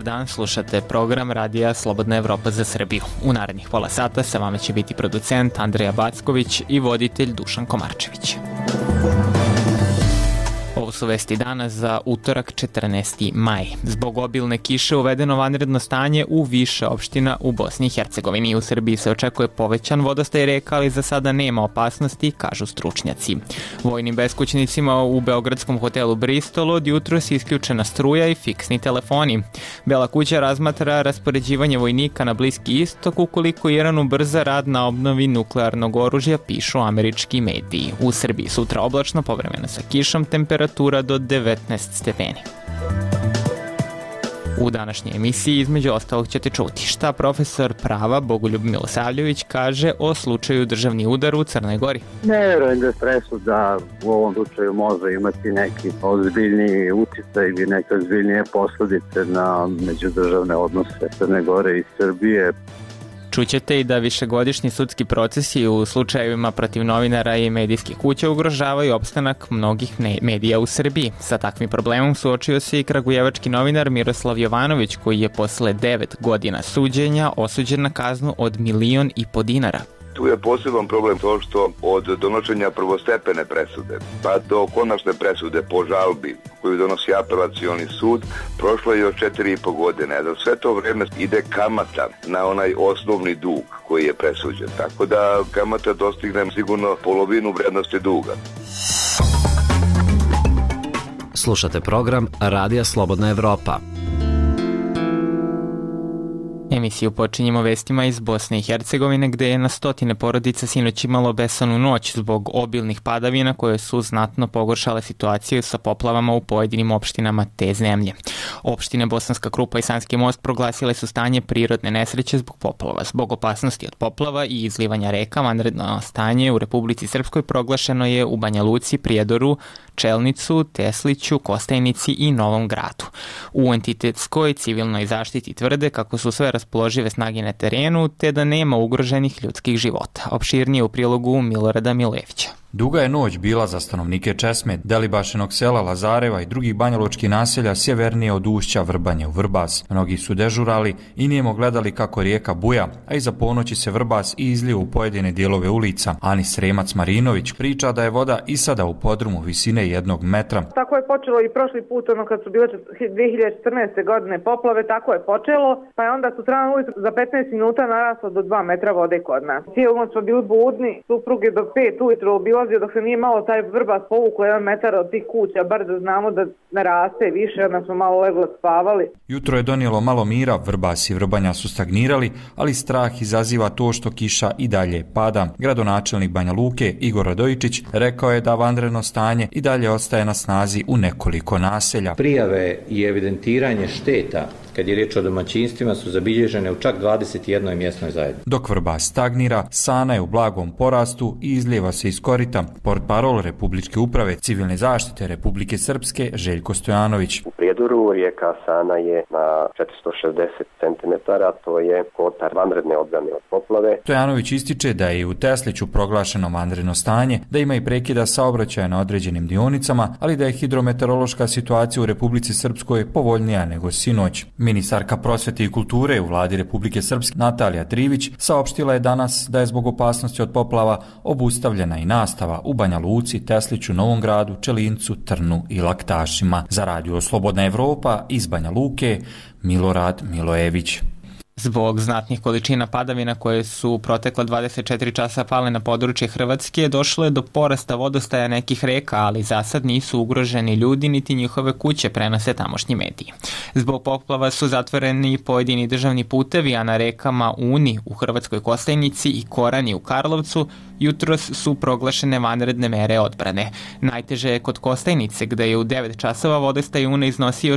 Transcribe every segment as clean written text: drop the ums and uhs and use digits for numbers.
dan, slušate program Radija Slobodna Evropa za Srbiju. U narednih pola sata sa vama će biti producent Andreja Backović i voditelj Dušan Komarčević. Ovo su vesti dana za utorak 14. maj. Zbog obilne kiše uvedeno vanredno stanje u više opština u Bosni i Hercegovini. U Srbiji se očekuje povećan vodostaj reka, ali za sada nema opasnosti, kažu stručnjaci. Vojnim beskućnicima u beogradskom hotelu Bristol od jutros isključena struja i fiksni telefoni. Bela kuća razmatra raspoređivanje vojnika na Bliski istok ukoliko Iran ubrza rad na obnovi nuklearnog oružja, pišu američki mediji. U Srbiji sutra oblačno, povremeno sa kišom, temperatura do 19 stepeni. U današnjoj emisiji između ostalog ćete čuti šta profesor prava Bogoljub Milosavljević kaže o slučaju državni udar u Crnoj Gori. Ne vjerujem da je presuda u ovom slučaju može imati neki ozbiljniji uticaj ili neke ozbiljnije posljedice na međudržavne odnose Crne Gore i Srbije. Čućete i da višegodišnji sudski procesi u slučajevima protiv novinara i medijskih kuća ugrožavaju opstanak mnogih medija u Srbiji. Sa takvim problemom suočio se i kragujevački novinar Miroslav Jovanović, koji je posle 9 godina suđenja osuđen na kaznu od 1,5 miliona dinara. Tu je poseban problem to što od donošenja prvostepene presude pa do konačne presude po žalbi koju donosi apelacioni sud prošlo je još 4,5 godine. Za sve to vreme ide kamata na onaj osnovni dug koji je presuđen. Tako da kamata dostigne sigurno polovinu vrednosti duga. Slušate program Radija Slobodna Evropa. Emisiju počinjemo vestima iz Bosne i Hercegovine, gde je na stotine porodica sinoć imalo besanu noć zbog obilnih padavina koje su znatno pogoršale situaciju sa poplavama u pojedinim opštinama te zemlje. Opštine Bosanska Krupa i Sanski Most proglasile su stanje prirodne nesreće zbog poplava. Zbog opasnosti od poplava i izlivanja reka, vanredno stanje u Republici Srpskoj proglašeno je u Banja Luci, Prijedoru, Čelnicu, Tesliću, Kostajnici i Novom Gradu. U entitetskoj civilnoj zaštiti tvrde kako su sve raspoložive snage na terenu, te da nema ugroženih ljudskih života. Opširnije u prilogu Milorada Milevića. Duga je noć bila za stanovnike Česme, Delibašenog sela, Lazareva i drugih banjalučkih naselja sjevernije od ušća Vrbanje u Vrbas. Mnogi su dežurali i nijemo gledali kako rijeka buja, a iza ponoći se Vrbas i izlio u pojedine dijelove ulica. Ani Sremac Marinović priča da je voda i sada u podrumu visine 1 metra. Tako je počelo i prošli put, kad su bile 2014. godine poplave, tako je počelo, pa je onda sutradan ujutro za 15 minuta naraslo do 2 metra vode kod nas. Cijelu noć smo bili budni, suprug je do 5 ujutro obilazio dok se nije malo taj Vrbas povuklo 1 metar od tih kuća, bar da znamo da naraste više, onda smo malo leglo spavali. Jutro je donijelo malo mira, Vrbas i Vrbanja su stagnirali, ali strah izaziva to što kiša i dalje pada. Gradonačelnik Banja Luke Igor Radojičić rekao je da vanredno stanje i dalje ostaje na snazi u nekoliko naselja. Prijave i evidentiranje šteta kad je riječ o domaćinstvima su zabilježene u čak 21 mjesnoj zajednici. Dok Vrbas stagnira, Sana je u blagom porastu i izlijeva se iz korita. Portparol Republičke uprave civilne zaštite Republike Srpske Željko Stojanović. U Prijedoru rijeka Sana je na 460 cm, to je kotar vanredne odbrane od poplave. Stojanović ističe da je i u Tesliću proglašeno vanredno stanje, da ima i prekida saobraćaja na određenim dionicama, ali da je hidrometeorološka situacija u Republici Srpskoj povoljnija nego sinoć. Ministarka prosvete i kulture u vladi Republike Srpske Natalija Trivić saopštila je danas da je zbog opasnosti od poplava obustavljena i nastava u Banja Luci, Tesliću, Novom Gradu, Čelincu, Trnu i Laktašima. Za Radio Slobodna Evropa iz Banja Luke, Milorad Milojević. Zbog znatnih količina padavina koje su protekla 24 časa pale na područje Hrvatske, došlo je do porasta vodostaja nekih reka, ali za sad nisu ugroženi ljudi niti njihove kuće, prenose tamošnji mediji. Zbog poplava su zatvoreni pojedini državni putevi, a na rekama Uni u Hrvatskoj Kostajnici i Korani u Karlovcu jutros su proglašene vanredne mere odbrane. Najteže je kod Kostajnice, gde je u 9 časova vodostaj Une iznosio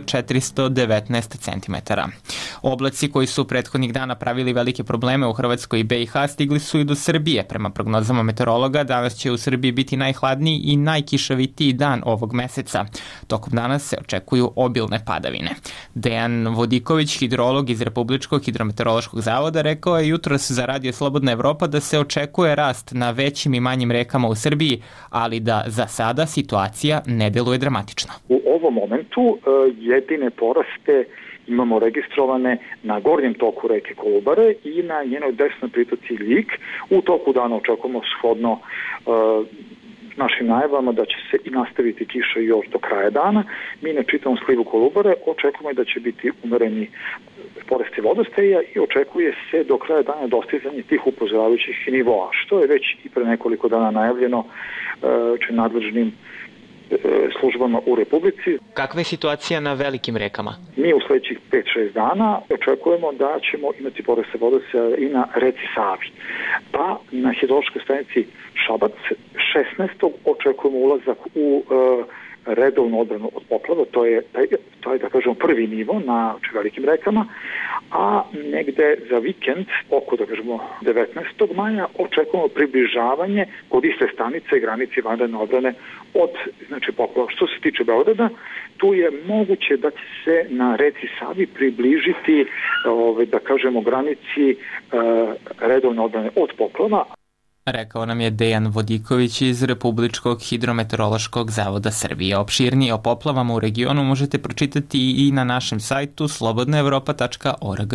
419 cm. Oblaci koji su prethodnih dana pravili velike probleme u Hrvatskoj i BiH stigli su i do Srbije. Prema prognozama meteorologa, danas će u Srbiji biti najhladniji i najkišovitiji dan ovog meseca. Tokom dana se očekuju obilne padavine. Dejan Vodiković, hidrolog iz Republičkog hidrometeorološkog zavoda, rekao je jutros za Radio Slobodna Evropa da se očekuje rast na većim i manjim rekama u Srbiji, ali da za sada situacija ne deluje dramatično. U ovom momentu jedine poraste imamo registrovane na gornjem toku reke Kolubare i na njenoj desnoj pritoci Ljig. U toku dana očekujemo shodno našim najavama da će se i nastaviti kiša još do kraja dana. Mi na čitavom slivu Kolubare očekujemo da će biti umereni porasti vodostaja i očekuje se do kraja dana dostizanje tih upozoravajućih nivoa, što je već i pre nekoliko dana najavljeno nadležnim službama u Republici. Kakva je situacija na velikim rekama? Mi u sledećih 5-6 dana očekujemo da ćemo imati porasta vodostaja i na reci Savi. Pa na hidrološkoj stanici Šabac 16. očekujemo ulazak u redovnu odbranu od poplava, to je da kažemo prvi nivo na velikim rekama, a negde za vikend, oko da kažemo 19. maja, očekujemo približavanje kod iste stanice i granici vanredne odbrane od poplava. Što se tiče Beograda, tu je moguće da će se na reci Savi približiti da kažemo granici redovne odbrane od poplava. Rekao nam je Dejan Vodiković iz Republičkog hidrometeorološkog zavoda Srbije. Opširnije o poplavama u regionu možete pročitati i na našem sajtu slobodnaevropa.org.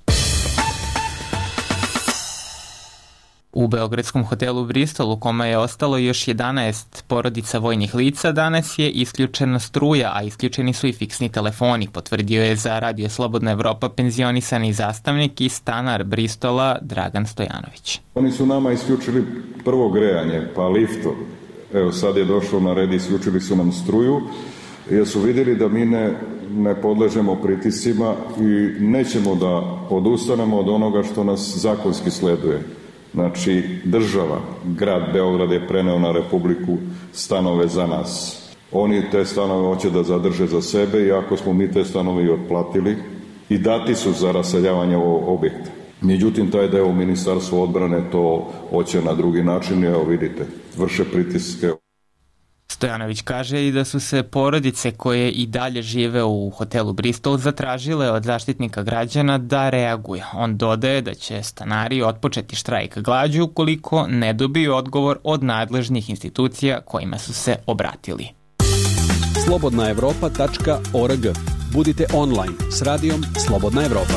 U beogradskom hotelu Bristol, u kome je ostalo još 11 porodica vojnih lica, danas je isključena struja, a isključeni su i fiksni telefoni, potvrdio je za Radio Slobodna Evropa penzionisani zastavnik i stanar Bristola Dragan Stojanović. Oni su nama isključili prvo grejanje, pa lifto. Evo sad je došlo na red, isključili su nam struju, jer su vidjeli da mi ne podležemo pritiscima i nećemo da odustanemo od onoga što nas zakonski sleduje. Znači, država, grad Beograd je preneo na Republiku stanove za nas. Oni te stanove hoće da zadrže za sebe, iako smo mi te stanove i otplatili i dati su za raseljavanje ovog objekta. Međutim, taj deo u Ministarstvu odbrane to hoće na drugi način, evo vidite, vrše pritiske. Stojanović kaže i da su se porodice koje i dalje žive u hotelu Bristol zatražile od zaštitnika građana da reaguje. On dodaje da će stanari otpočeti štrajk glađu ukoliko ne dobiju odgovor od nadležnih institucija kojima su se obratili. slobodnaevropa.org. Budite online s radijom Slobodna Evropa.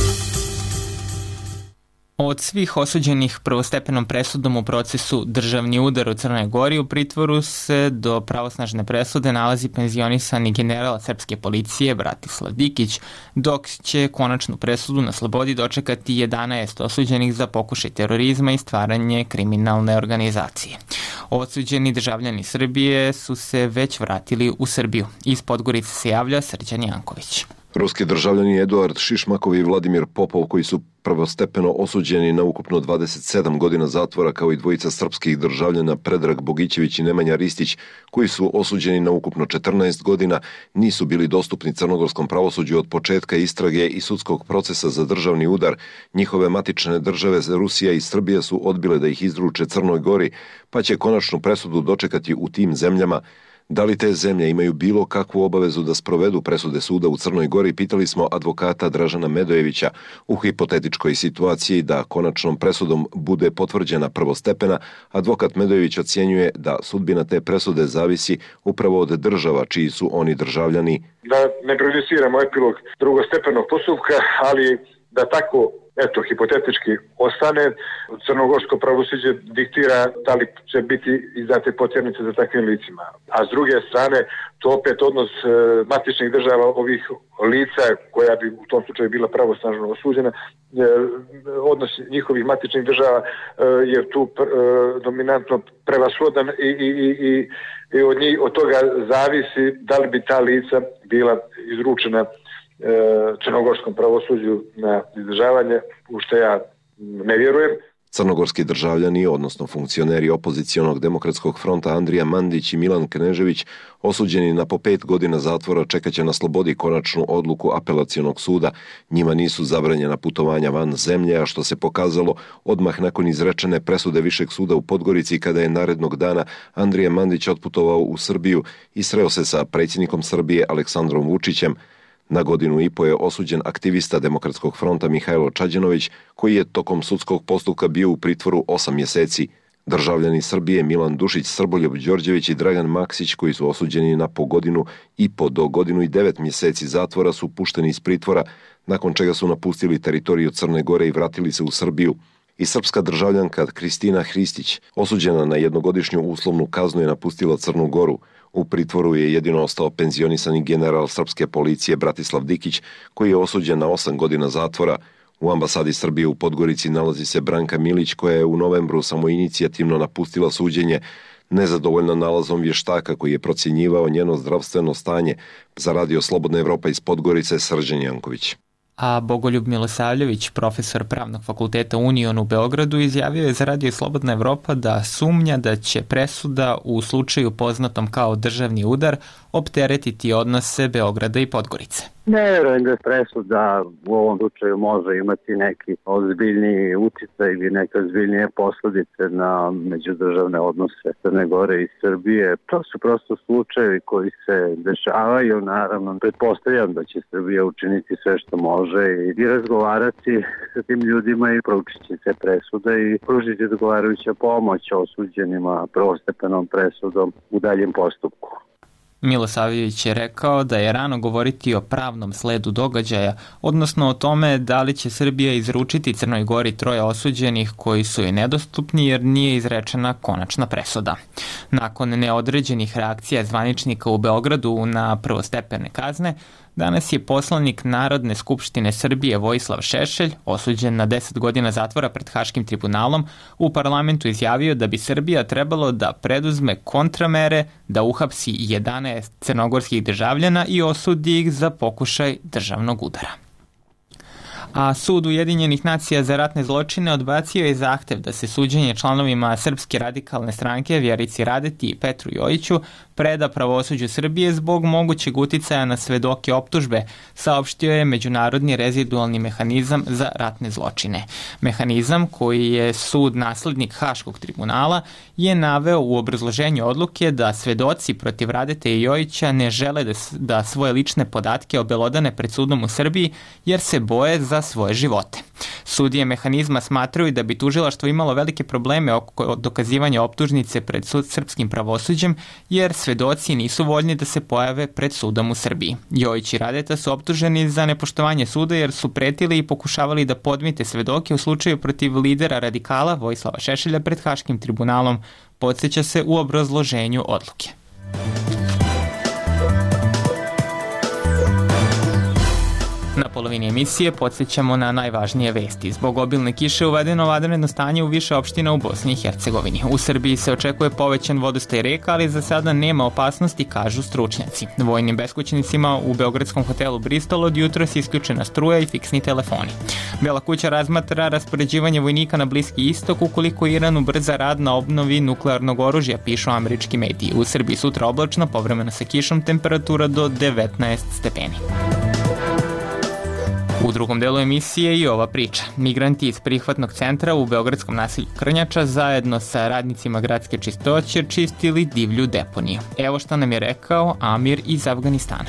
Od svih osuđenih prvostepenom presudom u procesu Državni udar u Crnoj Gori u pritvoru se do pravosnažne presude nalazi penzionisani general srpske policije Bratislav Dikić, dok će konačnu presudu na slobodi dočekati 11 osuđenih za pokušaj terorizma i stvaranje kriminalne organizacije. Osuđeni državljani Srbije su se već vratili u Srbiju. Iz Podgorice se javlja Srđan Janković. Ruski državljani Eduard Šišmakov i Vladimir Popov, koji su prvostepeno osuđeni na ukupno 27 godina zatvora, kao i dvojica srpskih državljana Predrag Bogićević i Nemanja Ristić, koji su osuđeni na ukupno 14 godina, nisu bili dostupni crnogorskom pravosuđu od početka istrage i sudskog procesa za državni udar. Njihove matične države Rusija i Srbija su odbile da ih izruče Crnoj Gori, pa će konačnu presudu dočekati u tim zemljama. Da li te zemlje imaju bilo kakvu obavezu da sprovedu presude suda u Crnoj Gori, pitali smo advokata Dražana Medojevića. U hipotetičkoj situaciji da konačnom presudom bude potvrđena prvostepena, advokat Medojević ocjenjuje da sudbina te presude zavisi upravo od država čiji su oni državljani. Da ne prejudiciramo epilog drugostepenog postupka, ali da tako hipotetički ostane, crnogorsko pravosuđe diktira da li će biti izdate potjernice za takvim licima. A s druge strane, to opet odnos matičnih država ovih lica, koja bi u tom slučaju bila pravosnažno osuđena, odnos njihovih matičnih država je tu dominantno prevashodan i od toga zavisi da li bi ta lica bila izručena crnogorskom pravosuđu na izdržavanje, u što ja ne vjerujem. Crnogorski državljani, odnosno funkcioneri opozicionog demokratskog fronta Andrija Mandić i Milan Knežević, osuđeni na po 5 godina zatvora, čekaće na slobodi konačnu odluku apelacionog suda. Njima nisu zabranjena putovanja van zemlje, a što se pokazalo odmah nakon izrečene presude Višeg suda u Podgorici, kada je narednog dana Andrija Mandić otputovao u Srbiju i sreo se sa predsjednikom Srbije Aleksandrom Vučićem. Na 1,5 godine je osuđen aktivista Demokratskog fronta Mihajlo Čađanović, koji je tokom sudskog postupka bio u pritvoru 8 mjeseci. Državljani Srbije Milan Dušić, Srboljub Đorđević i Dragan Maksić, koji su osuđeni na po godinu i po do godinu i 9 mjeseci zatvora, su pušteni iz pritvora, nakon čega su napustili teritoriju Crne Gore i vratili se u Srbiju. I srpska državljanka Kristina Hristić, osuđena na jednogodišnju uslovnu kaznu, je napustila Crnu Goru. U pritvoru je jedino ostao penzionisani general srpske policije Bratislav Dikić, koji je osuđen na 8 godina zatvora. U ambasadi Srbije u Podgorici nalazi se Branka Milić, koja je u novembru samoinicijativno napustila suđenje, nezadovoljna nalazom vještaka koji je procjenjivao njeno zdravstveno stanje. Za Radio Slobodna Evropa iz Podgorice, Srđan Janković. A Bogoljub Milosavljević, profesor Pravnog fakulteta Union u Beogradu, izjavio je za Radio Slobodna Evropa da sumnja da će presuda u slučaju poznatom kao državni udar opteretiti odnose Beograda i Podgorice. Ne vjerujem da presuda u ovom slučaju može imati neki ozbiljniji uticaj ili neke ozbiljnije posljedice na međudržavne odnose Crne Gore i Srbije. To su prosto slučajevi koji se dešavaju, naravno. Pretpostavljam da će Srbija učiniti sve što može i razgovarati sa tim ljudima i proučiti se presude i pružiti odgovarajuća pomoć osuđenima prvostepenom presudom u daljem postupku. Milosavljević je rekao da je rano govoriti o pravnom sledu događaja, odnosno o tome da li će Srbija izručiti Crnoj Gori 3 osuđenih koji su joj nedostupni jer nije izrečena konačna presuda. Nakon neodređenih reakcija zvaničnika u Beogradu na prvostepene kazne, danas je poslanik Narodne skupštine Srbije Vojislav Šešelj, osuđen na 10 godina zatvora pred Haškim tribunalom, u parlamentu izjavio da bi Srbija trebalo da preduzme kontramere, da uhapsi 11 crnogorskih državljana i osudi ih za pokušaj državnog udara. A Sud Ujedinjenih nacija za ratne zločine odbacio je zahtev da se suđenje članovima Srpske radikalne stranke Vjerici Radeti i Petru Jojiću preda pravosuđu Srbije zbog mogućeg uticaja na svedoke optužbe, saopštio je Međunarodni rezidualni mehanizam za ratne zločine. Mehanizam, koji je sud naslednik Haškog tribunala, je naveo u obrazloženju odluke da svedoci protiv Radete i Jojića ne žele da svoje lične podatke obelodane pred sudom u Srbiji jer se boje za svoje živote. Sudije mehanizma smatraju da bi tužilaštvo imalo velike probleme oko dokazivanja optužnice pred srpskim pravosuđem jer svedoci nisu voljni da se pojave pred sudom u Srbiji. Jojić i Radeta su optuženi za nepoštovanje suda jer su pretili i pokušavali da podmite svedoke u slučaju protiv lidera radikala Vojislava Šešelja pred Haškim tribunalom, podsjeća se u obrazloženju odluke. Na polovini emisije podsjećamo na najvažnije vesti. Zbog obilne kiše uvedeno vanredno stanje u više opština u Bosni i Hercegovini. U Srbiji se očekuje povećan vodostaj reka, ali za sada nema opasnosti, kažu stručnjaci. Vojnim beskućnicima u beogradskom hotelu Bristol od jutros je isključena struja i fiksni telefoni. Bela kuća razmatra raspoređivanje vojnika na Bliski istok ukoliko Iran ubrza rad na obnovi nuklearnog oružja, pišu američki mediji. U Srbiji sutra oblačno, povremeno sa kišom, temperatura do 19 stepeni. U drugom delu emisije i ova priča. Migranti iz prihvatnog centra u beogradskom naselju Krnjača zajedno sa radnicima gradske čistoće čistili divlju deponiju. Evo što nam je rekao Amir iz Afganistana.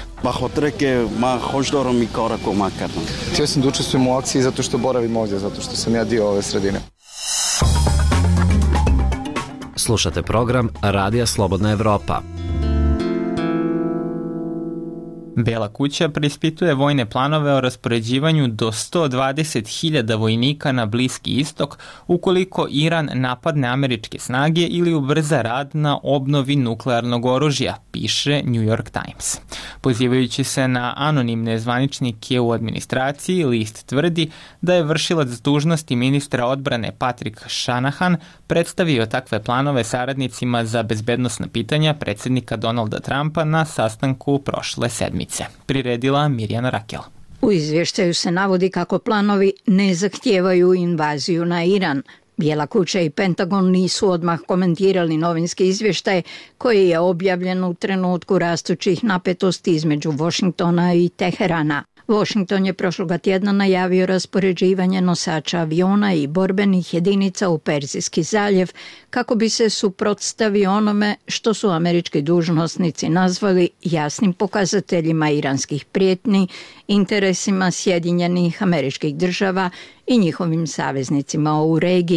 Htio sam da učestvujem u akciji zato što boravim ovdje, zato što sam ja dio ove sredine. Slušate program Radija Slobodna Evropa. Bela kuća preispituje vojne planove o raspoređivanju do 120.000 vojnika na Bliski istok ukoliko Iran napadne američke snage ili ubrza rad na obnovi nuklearnog oružja, piše New York Times. Pozivajući se na anonimne zvaničnike u administraciji, list tvrdi da je vršilac dužnosti ministra odbrane Patrick Shanahan predstavio takve planove saradnicima za bezbednosna pitanja predsjednika Donalda Trumpa na sastanku prošle sedmice. Priredila Mirjana Rakel. U izvještaju se navodi kako planovi ne zahtijevaju invaziju na Iran. Bijela kuća i Pentagon nisu odmah komentirali novinski izvještaj koji je objavljen u trenutku rastućih napetosti između Washingtona i Teherana. Washington je prošloga tjedna najavio raspoređivanje nosača aviona i borbenih jedinica u Perzijski zaljev kako bi se suprotstavio onome što su američki dužnosnici nazvali jasnim pokazateljima iranskih prijetnji, interesima Sjedinjenih Američkih Država i njihovim saveznicima u regiji.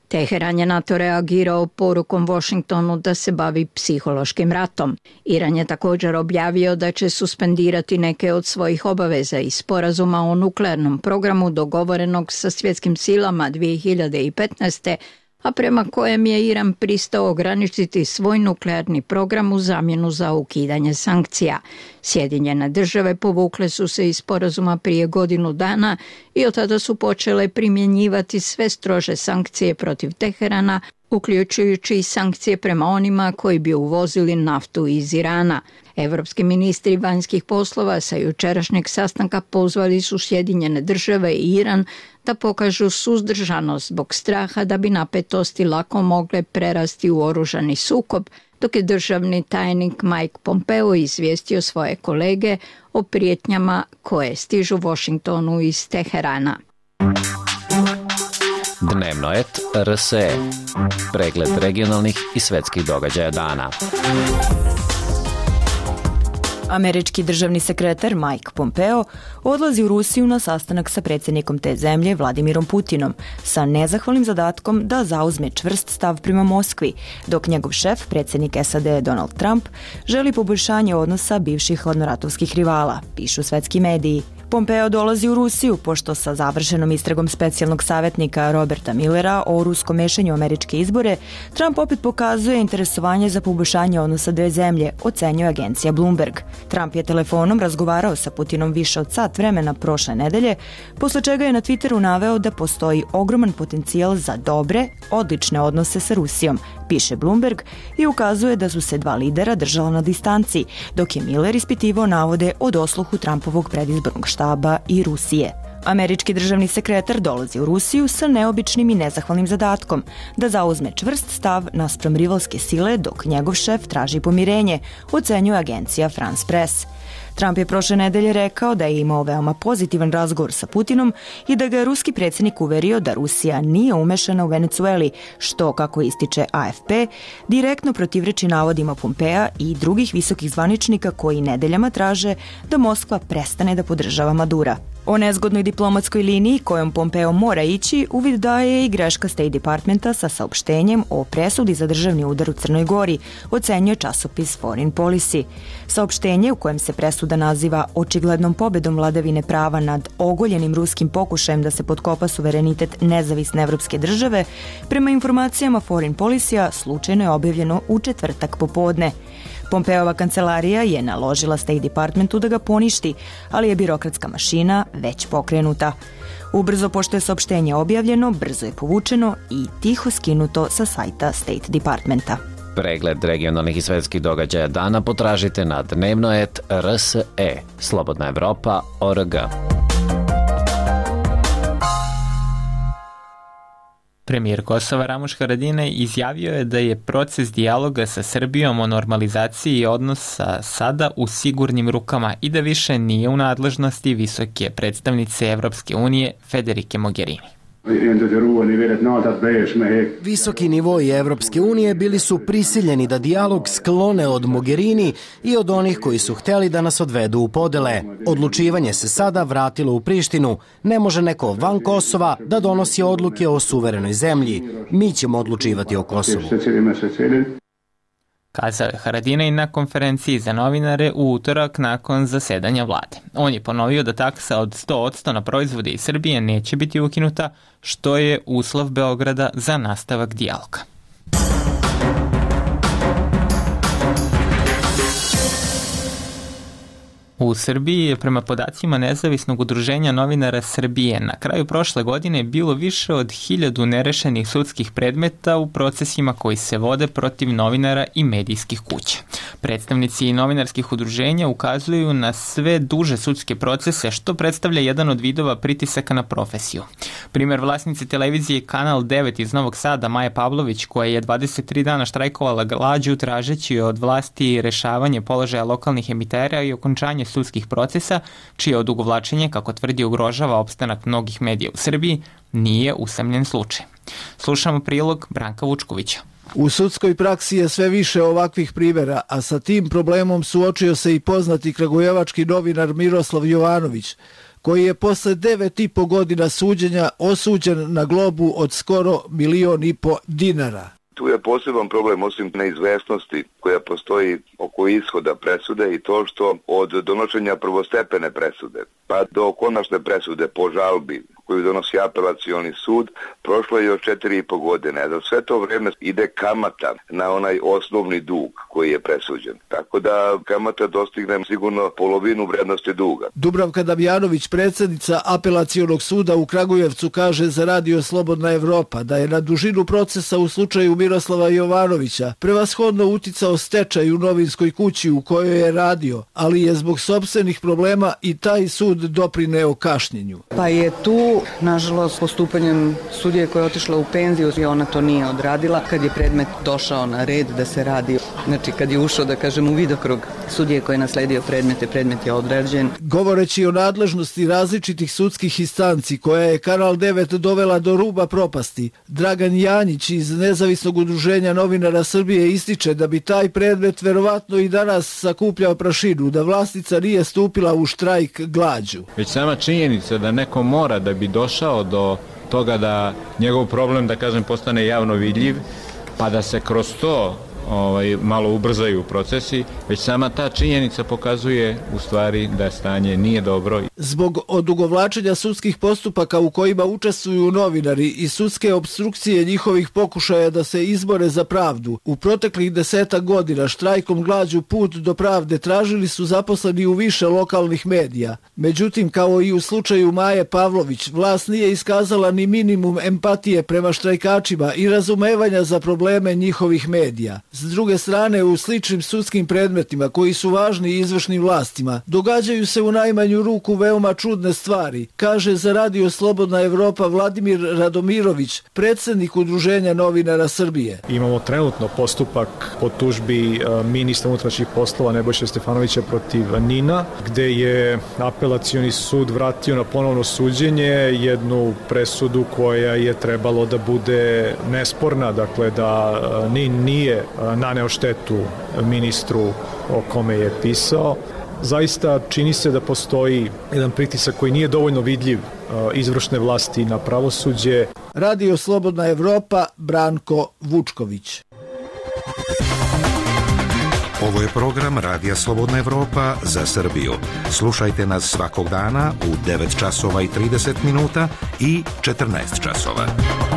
Teheran je na to reagirao porukom Washingtonu da se bavi psihološkim ratom. Iran je također objavio da će suspendirati neke od svojih obaveza iz sporazuma o nuklearnom programu dogovorenog sa svjetskim silama 2015. a prema kojem je Iran pristao ograničiti svoj nuklearni program u zamjenu za ukidanje sankcija. Sjedinjene države povukle su se iz sporazuma prije godinu dana i od tada su počele primjenjivati sve strože sankcije protiv Teherana, uključujući i sankcije prema onima koji bi uvozili naftu iz Irana. Evropski ministri vanjskih poslova sa jučerašnjeg sastanka pozvali su Sjedinjene države i Iran da pokažu suzdržanost zbog straha da bi napetosti lako mogle prerasti u oružani sukob, dok je državni tajnik Mike Pompeo izvijestio svoje kolege o prijetnjama koje stižu Washingtonu iz Teherana. Dnevno et RSE. Pregled regionalnih i svetskih događaja dana. Američki državni sekretar Mike Pompeo odlazi u Rusiju na sastanak sa predsjednikom te zemlje Vladimirom Putinom sa nezahvalnim zadatkom da zauzme čvrst stav prema Moskvi, dok njegov šef, predsjednik SAD Donald Trump, želi poboljšanje odnosa bivših hladnoratovskih rivala, pišu svetski mediji. Pompeo dolazi u Rusiju pošto sa završenom istragom specijalnog savjetnika Roberta Millera o ruskom mešanju u američke izbore, Trump opet pokazuje interesovanje za poboljšanje odnosa dve zemlje, ocenjuje agencija Bloomberg. Trump je telefonom razgovarao sa Putinom više od sat vremena prošle nedelje, posle čega je na Twitteru naveo da postoji ogroman potencijal za dobre, odlične odnose sa Rusijom, piše Bloomberg, i ukazuje da su se dva lidera držala na distanci, dok je Miller ispitivao navode o dosluhu Trumpovog predizbornog štaba i Rusije. Američki državni sekretar dolazi u Rusiju sa neobičnim i nezahvalnim zadatkom da zauzme čvrst stav naspram rivalske sile, dok njegov šef traži pomirenje, ocenjuje agencija France Press. Trump je prošle nedelje rekao da je imao veoma pozitivan razgovor sa Putinom i da ga je ruski predsjednik uverio da Rusija nije umešana u Venecueli, što, kako ističe AFP, direktno protivreči navodima Pompea i drugih visokih zvaničnika koji nedeljama traže da Moskva prestane da podržava Madura. O nezgodnoj diplomatskoj liniji kojom Pompeo mora ići uvid daje i greška State Departmenta sa saopštenjem o presudi za državni udar u Crnoj Gori, ocenjuje časopis Foreign Policy. Saopštenje u kojem se presuda naziva očiglednom pobedom vladavine prava nad ogoljenim ruskim pokušajem da se potkopa suverenitet nezavisne evropske države, prema informacijama Foreign Policy-a slučajno je objavljeno u četvrtak popodne. Pompeova kancelarija je naložila State Departmentu da ga poništi, ali je birokratska mašina već pokrenuta. Ubrzo pošto je saopštenje objavljeno, brzo je povučeno i tiho skinuto sa sajta State Departmenta. Pregled regionalnih i svetskih događaja dana potražite na dnevno.rs.e, Slobodna Evropa.org. Premijer Kosova Ramuš Haradinaj izjavio je da je proces dijaloga sa Srbijom o normalizaciji odnosa sada u sigurnim rukama i da više nije u nadležnosti visoke predstavnice Evropske unije Federike Mogherini. Visoki nivoi Evropske unije bili su prisiljeni da dijalog sklone od Mogherini i od onih koji su hteli da nas odvedu u podele. Odlučivanje se sada vratilo u Prištinu. Ne može neko van Kosova da donosi odluke o suverenoj zemlji. Mi ćemo odlučivati o Kosovu. Kazao je Haradinaj na konferenciji za novinare u utorak nakon zasedanja vlade. On je ponovio da taksa od 100% na proizvode iz Srbije neće biti ukinuta, što je uslov Beograda za nastavak dijaloga. U Srbiji je prema podacima Nezavisnog udruženja novinara Srbije na kraju prošle godine bilo više od 1000 nerešenih sudskih predmeta u procesima koji se vode protiv novinara i medijskih kuća. Predstavnici novinarskih udruženja ukazuju na sve duže sudske procese, što predstavlja jedan od vidova pritisaka na profesiju. Primer vlasnice televizije Kanal 9 iz Novog Sada, Maja Pavlović, koja je 23 dana štrajkovala glađu tražeći od vlasti rešavanje položaja lokalnih emitera i okončanje sudskih procesa, čije odugovlačenje, kako tvrdi, ugrožava opstanak mnogih medija u Srbiji, nije usamljen slučaj. Slušamo prilog Branka Vučkovića. U sudskoj praksi je sve više ovakvih primjera, a sa tim problemom suočio se i poznati kragujevački novinar Miroslav Jovanović, koji je posle 9,5 godina suđenja osuđen na globu od skoro 1,5 miliona dinara. Tu je poseban problem, osim neizvesnosti koja postoji oko ishoda presude i to što od donošenja prvostepene presude pa do konačne presude po žalbi koju donosi apelacioni sud, prošlo je još 4,5 godine. Za sve to vreme ide kamata na onaj osnovni dug koji je presuđen. Tako da kamata dostigne sigurno polovinu vrednosti duga. Dubravka Damjanović, predsjednica apelacionog suda u Kragujevcu, kaže za Radio Slobodna Evropa da je na dužinu procesa u slučaju Miroslava Jovanovića prevashodno uticao stečaj u novinskoj kući u kojoj je radio, ali je zbog sopstvenih problema i taj sud doprineo kašnjenju. Pa je tu, nažalost, postupanjem sudije koja je otišla u penziju i ona to nije odradila. Kad je predmet došao na red da se radi, znači kad je ušao, da kažem, u vidokrug sudije koji je nasledio predmet je odrađen. Govoreći o nadležnosti različitih sudskih instanci koja je Kanal 9 dovela do ruba propasti, Dragan Janjić iz Nezavisnog udruženja novinara Srbije ističe da bi taj predmet verovatno i danas sakupljao prašinu, da vlasnica nije stupila u štrajk glađu. Već sama činjenica da neko mora da bi došao do toga da njegov problem, da kažem, postane javno vidljiv, pa da se kroz to malo ubrzaju procesi, već sama ta činjenica pokazuje u stvari da stanje nije dobro. Zbog odugovlačenja sudskih postupaka u kojima učestvuju novinari i sudske opstrukcije njihovih pokušaja da se izbore za pravdu, u proteklih 10 godina štrajkom glađu put do pravde tražili su zaposleni u više lokalnih medija. Međutim, kao i u slučaju Maje Pavlović, vlast nije iskazala ni minimum empatije prema štrajkačima i razumevanja za probleme njihovih medija. S druge strane, u sličnim sudskim predmetima koji su važni izvršnim vlastima, događaju se u najmanju ruku veoma čudne stvari, kaže za Radio Slobodna Evropa Vladimir Radomirović, predsjednik Udruženja novinara Srbije. Imamo trenutno postupak po tužbi ministra unutrašnjih poslova Nebojše Stefanovića protiv NIN-a, gde je apelacioni sud vratio na ponovno suđenje jednu presudu koja je trebalo da bude nesporna, dakle da NIN nije naneo štetu ministru o kome je pisao. Zaista čini se da postoji jedan pritisak koji nije dovoljno vidljiv izvršne vlasti na pravosuđe. Radio Slobodna Evropa, Branko Vučković. Ovo je program Radija Slobodna Evropa za Srbiju. Slušajte nas svakog dana u 9 časova i 30 minuta i 14 časova.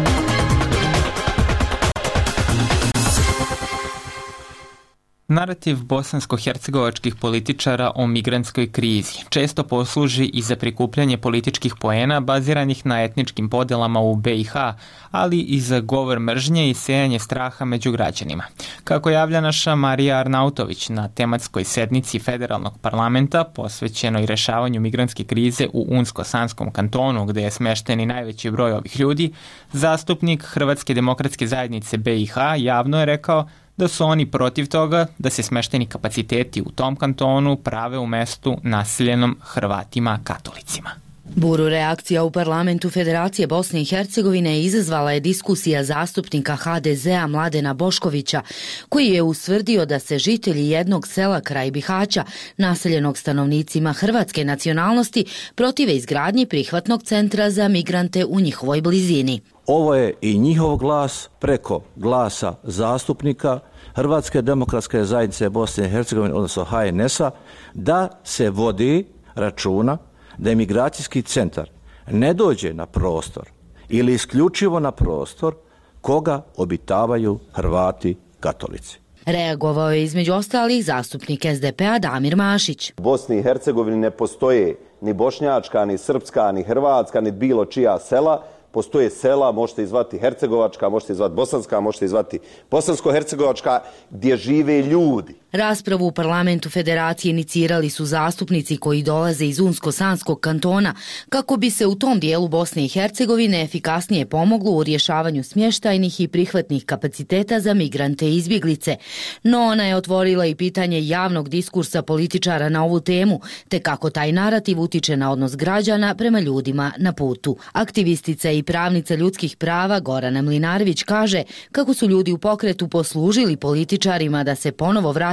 Narativ bosansko-hercegovačkih političara o migrantskoj krizi često posluži i za prikupljanje političkih poena baziranih na etničkim podelama u BiH, ali i za govor mržnje i sejanje straha među građanima. Kako javlja naša Marija Arnautović na tematskoj sednici Federalnog parlamenta posvećenoj rešavanju migrantske krize u Unsko-Sanskom kantonu, gde je smešten i najveći broj ovih ljudi, zastupnik Hrvatske demokratske zajednice BiH javno je rekao da su oni protiv toga da se smešteni kapaciteti u tom kantonu prave u mestu naseljenom Hrvatima katolicima. Buru reakcija u parlamentu Federacije Bosne i Hercegovine izazvala je diskusija zastupnika HDZ-a Mladena Boškovića, koji je ustvrdio da se žitelji jednog sela kraj Bihaća, naseljenog stanovnicima hrvatske nacionalnosti, protive izgradnji prihvatnog centra za migrante u njihovoj blizini. Ovo je i njihov glas preko glasa zastupnika Hrvatske demokratske zajednice Bosne i Hercegovine, odnosno HNS-a, da se vodi računa da imigracijski centar ne dođe na prostor ili isključivo na prostor koga obitavaju Hrvati katolici. Reagovao je između ostalih zastupnik SDP-a Damir Mašić. U Bosni i Hercegovini ne postoje ni bošnjačka, ni srpska, ni hrvatska, ni bilo čija sela. Postoje sela, možete izvati hercegovačka, možete izvati bosanska, možete izvati bosansko-hercegovačka, gdje žive ljudi. Raspravu u parlamentu Federacije inicirali su zastupnici koji dolaze iz Unsko-Sanskog kantona kako bi se u tom dijelu Bosne i Hercegovine efikasnije pomoglo u rješavanju smještajnih i prihvatnih kapaciteta za migrante i izbjeglice. No ona je otvorila i pitanje javnog diskursa političara na ovu temu, te kako taj narativ utiče na odnos građana prema ljudima na putu. Aktivistica i pravnica ljudskih prava Gorana Mlinarević kaže kako su ljudi u pokretu poslužili političarima da se ponovo vrati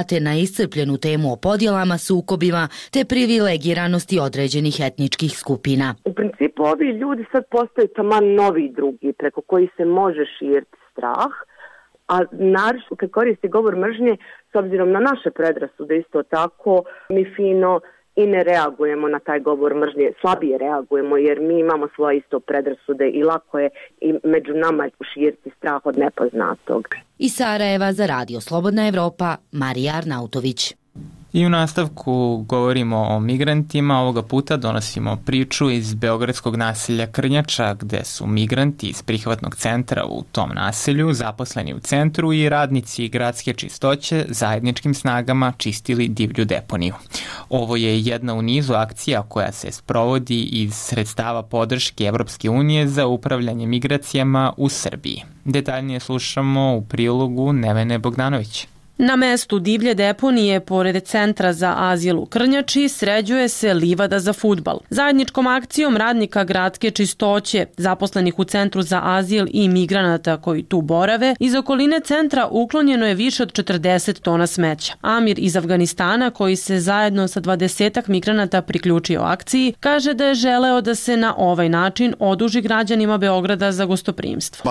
obrate na iscrpljenu temu o podjelama, sukobima te privilegiranosti određenih etničkih skupina. U principu ovi ljudi sad postaju taman novi drugi preko koji se može širiti strah, a naravno kad koristi govor mržnje, s obzirom na naše predrasude isto tako, mi fino i ne reagujemo na taj govor mržnje, slabije reagujemo jer mi imamo svoje isto predrasude i lako je i među nama širiti strah od nepoznatog. Iz Sarajeva za Radio Slobodna Evropa, Marija Arnautović. I u nastavku govorimo o migrantima, ovoga puta donosimo priču iz beogradskog naselja Krnjača, gde su migranti iz prihvatnog centra u tom naselju zaposleni u centru i radnici gradske čistoće zajedničkim snagama čistili divlju deponiju. Ovo je jedna u nizu akcija koja se sprovodi iz sredstava podrške Evropske unije za upravljanje migracijama u Srbiji. Detaljnije slušamo u prilogu Nevene Bogdanović. Na mestu divlje deponije, pored centra za azil u Krnjači, sređuje se livada za fudbal. Zajedničkom akcijom radnika gradske čistoće, zaposlenih u centru za azil i migranata koji tu borave, iz okoline centra uklonjeno je više od 40 tona smeća. Amir iz Afganistana, koji se zajedno sa 20 migranata priključio akciji, kaže da je želeo da se na ovaj način oduži građanima Beograda za gostoprimstvo.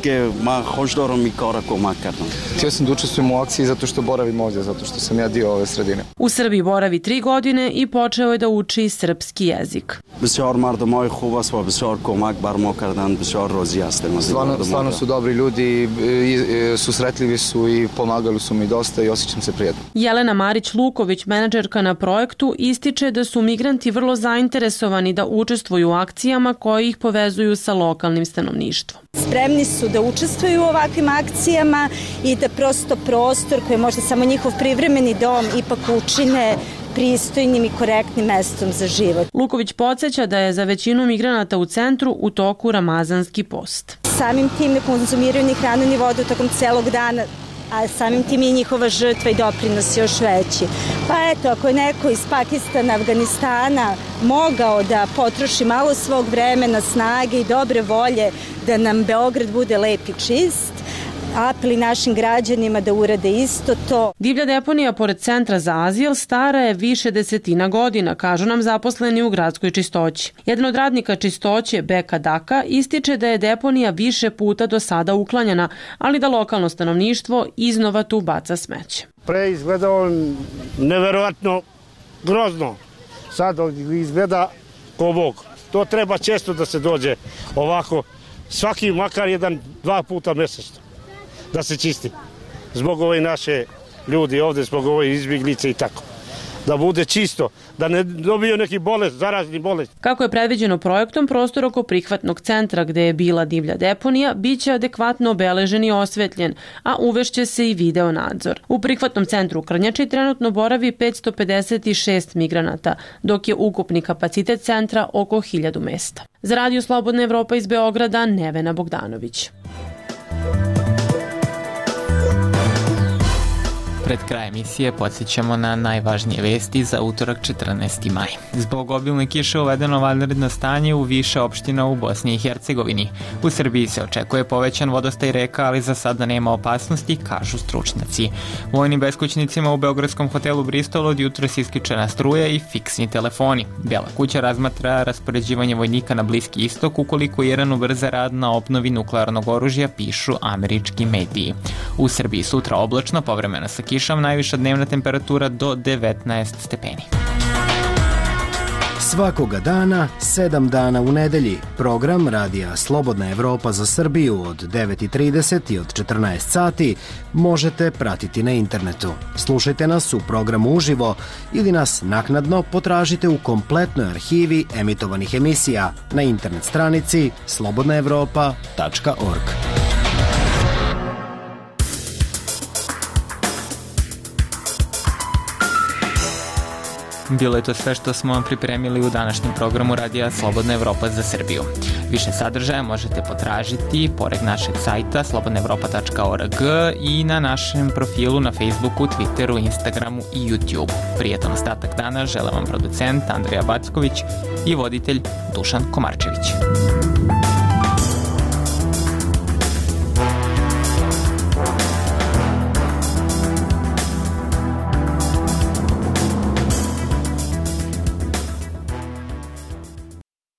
Htio sam da učestvujem u akciji zato što boravim ovdje, zato što sam ja dio ove sredine. U Srbiji boravi 3 godine i počeo je da uči srpski jezik. Stvarno su dobri ljudi, susretljivi su i pomagali su mi dosta i osjećam se prijatno. Jelena Marić-Luković, menadžerka na projektu, ističe da su migranti vrlo zainteresovani da učestvuju u akcijama koje ih povezuju sa lokalnim stanovništvom. Spremni su da učestvuju u ovakvim akcijama i da prosto prostor koji je možda samo njihov privremeni dom ipak učine pristojnim i korektnim mestom za život. Luković podsjeća da je za većinu migranata u centru u toku ramazanski post. Samim tim ne konzumiraju ni hranu ni vodu tokom celog dana, a samim tim je njihova žrtva i doprinos još veći. Pa eto, ako je neko iz Pakistana, Afganistana mogao da potroši malo svog vremena, snage i dobre volje da nam Beograd bude lep i čist, apeli našim građanima da urade isto to. Divlja deponija pored centra za azil stara je više desetina godina, kažu nam zaposleni u gradskoj čistoći. Jedan od radnika čistoće, Beka Daka, ističe da je deponija više puta do sada uklanjana, ali da lokalno stanovništvo iznova tu baca smeće. Pre izgledao neverovatno grozno, sad izgleda ko Bog. To treba često da se dođe ovako, svaki makar 1-2 puta mesečno da se čisti. Zbog ove naše ljudi ovde, zbog ove izbjeglice i tako. Da bude čisto, da ne dobiju neki bolest, zarazni bolest. Kako je predviđeno projektom, prostor oko prihvatnog centra gde je bila divlja deponija biće adekvatno obeležen i osvetljen, a uvešće se i video nadzor. U prihvatnom centru u Krnjači trenutno boravi 556 migranata, dok je ukupni kapacitet centra oko 1000 mesta. Za Radio Slobodna Evropa iz Beograda, Nevena Bogdanović. Pred kraj emisije podsjećamo na najvažnije vesti za utorak 14. maj. Zbog obilne kiše uvedeno vanredno stanje u više opština u Bosni i Hercegovini. U Srbiji se očekuje povećan vodostaj reka, ali za sada nema opasnosti, kažu stručnjaci. Vojnim beskućnicima u beogradskom hotelu Bristol od jutros isključena struja i fiksni telefoni. Bela kuća razmatra raspoređivanje vojnika na Bliski istok ukoliko Iran ubrza rad na obnovi nuklearnog oružja, pišu američki mediji. U Srbiji sutra oblačno, povremeno sa kišom, najviša dnevna temperatura do 19 stepeni. Svakoga dana, 7 dana u nedelji, program Radija Slobodna Evropa za Srbiju od 9:30 i od 14 sati možete pratiti na internetu. Slušajte nas u programu uživo ili nas naknadno potražite u kompletnoj arhivi emitovanih emisija na internet stranici slobodnaevropa.org. Bilo je to sve što smo vam pripremili u današnjem programu Radija Slobodna Evropa za Srbiju. Više sadržaja možete potražiti pored našeg sajta slobodnaevropa.org i na našem profilu na Facebooku, Twitteru, Instagramu i YouTubeu. Prijetan ostatak dana žele vam producent Andrija Backović i voditelj Dušan Komarčević.